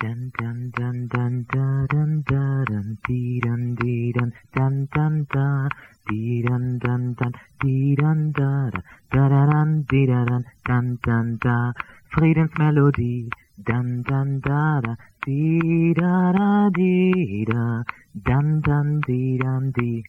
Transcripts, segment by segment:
Dun dun dun dun da dun da dun dee dun dun da dee dun dun dee dun da da dun dee dun da Friedensmelodie dun dun da dee da dee da dun dee dun dee.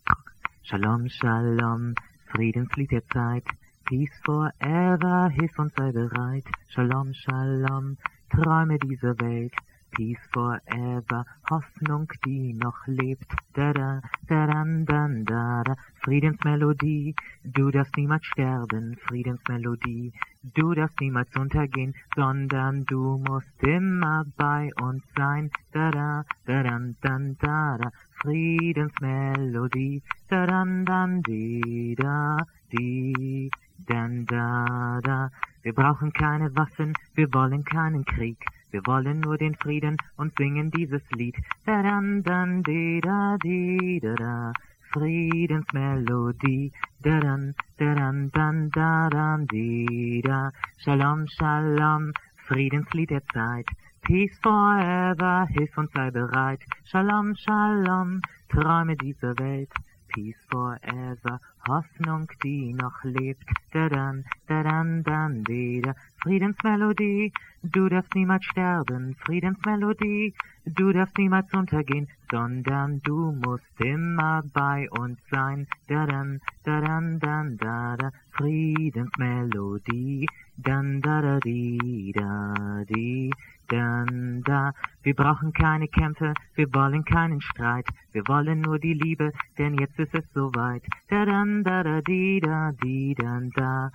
Shalom Shalom, Friedenslied der Zeit, Peace forever, hilf uns sei bereit. Shalom Shalom, Träume dieser Welt, Peace forever, Hoffnung, die noch lebt. Da-da, da-dan, dan, da-da, Friedensmelodie, du darfst niemals sterben, Friedensmelodie, du darfst niemals untergehen, sondern du musst immer bei uns sein. Da-da, da-dan, dan, da-da, Friedensmelodie, da-dan, dan, di-da, di, dan, da-da. Wir brauchen keine Waffen, wir wollen keinen Krieg. Wir wollen nur den Frieden und singen dieses Lied. Da-dan, dan, di-da, di-da-da. Friedensmelodie. Da-dan, da-dan, dan, da-dan, di-da. Shalom, Shalom, Friedenslied der Zeit. Peace forever, hilf uns sei bereit. Shalom, Shalom, Träume dieser Welt. Peace forever, Hoffnung, die noch lebt. Da-dan, da-dan, dan, di-da. Friedensmelodie, du darfst niemals sterben. Friedensmelodie, du darfst niemals untergehen, sondern du musst immer bei uns sein. Da-dan, da-dan, dan, da-da. Friedensmelodie, dan, da-da, di-da, di. Dann da, wir brauchen keine Kämpfe, wir wollen keinen Streit, wir wollen nur die Liebe, denn jetzt ist es soweit. Da dann da da di dann da,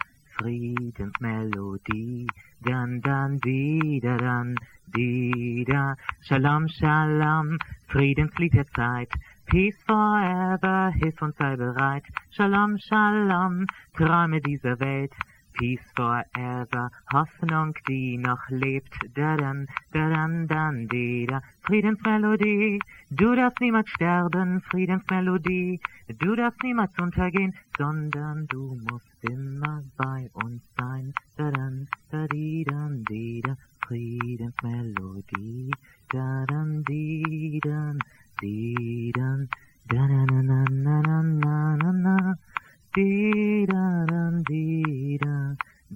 Friedensmelodie, dann di dann di da, Shalom Shalom, Friedenslied der Zeit. Peace forever, hilf uns sei bereit. Shalom Shalom, Träume dieser Welt. Peace forever, Hoffnung, die noch lebt. Da-dan, da-dan, dan, di-da. Friedensmelodie, du darfst niemals sterben. Friedensmelodie, du darfst niemals untergehen, sondern du musst immer bei uns sein. Da-dan, da-di-dan, di-da. Friedensmelodie, da-dan, di-dan, di-dan, da-na-na-na-na-na-na-na. Di-da-dan, di-da,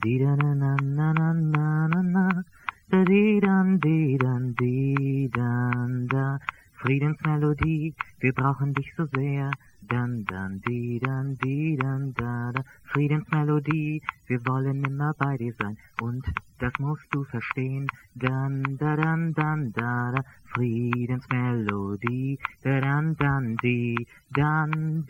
di-da-na-na-na-na-na-na, di-dan, di-dan, di-dan, da. Friedensmelodie, wir brauchen dich so sehr. Dan, dan, di-dan, da, da. Friedensmelodie, wir wollen immer bei dir sein. Und das musst du verstehen. Dan, da, dan, da, da. Friedensmelodie, da, dan, di, dan,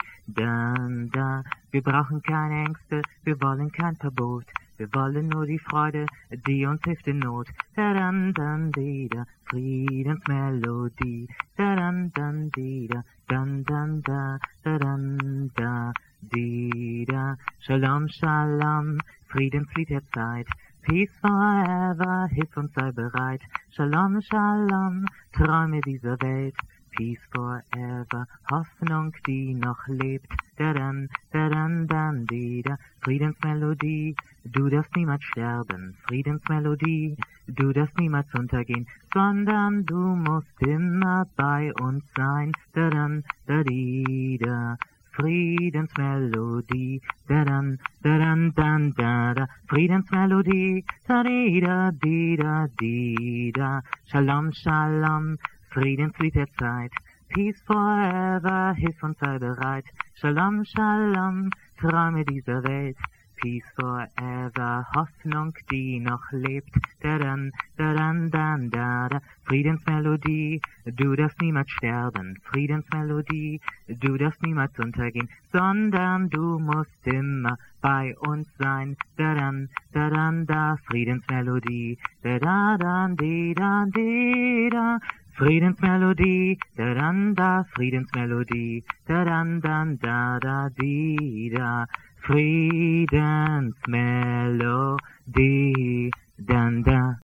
da. Wir brauchen keine Ängste, wir wollen kein Verbot. Wir wollen nur die Freude, die uns hilft in Not. Da-dan, di-da, Friedensmelodie. Da-dan, di-da, dan, da, da-dan, da, di-da. Shalom, Shalom, Friedenslied der Zeit. Peace forever, hilf uns sei bereit. Shalom, Shalom, Träume dieser Welt. Peace forever, Hoffnung, die noch lebt. Da-dan, da-dan, dan, di-da. Friedensmelodie, du darfst niemals sterben. Friedensmelodie, du darfst niemals untergehen, sondern du musst immer bei uns sein. Da-dan, da-di-da. Friedensmelodie, da-dan, da-dan, dan, da-da. Friedensmelodie, da-di-da, di-da, di-da. Shalom, Shalom, Friedenslied der Zeit. Peace forever, hilf uns sei bereit. Shalom, Shalom, Träume dieser Welt. Peace forever, Hoffnung, die noch lebt. Da-dan, da-dan, dan, da-da. Friedensmelodie, du darfst niemals sterben. Friedensmelodie, du darfst niemals untergehen, sondern du musst immer bei uns sein. Da-dan, da-dan, da. Friedensmelodie, da-da-dan, di-dan, di-da. Friedensmelodie, da-dan, da. Friedensmelodie, da-dan, dan, da-da, di-da. Friedensmelodie, dan, da.